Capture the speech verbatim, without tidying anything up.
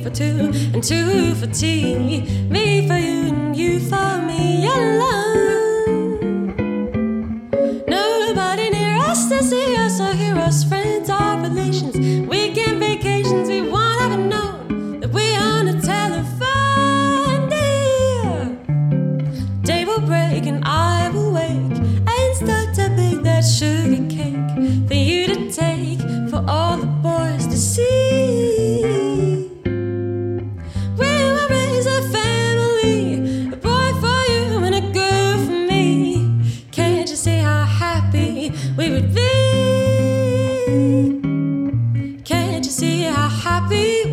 for two, and two for tea. Me for you and you for me alone. Nobody near us to see us or hear us, friends or relations. Weekend vacations, we won't have known that we on a telephone deal. Day will break and I will wake and start to bake that sugar cake for you to take, for all the boys to see. We will raise a family, a boy for you and a girl for me. Can't you see how happy we would be? Can't you see how happy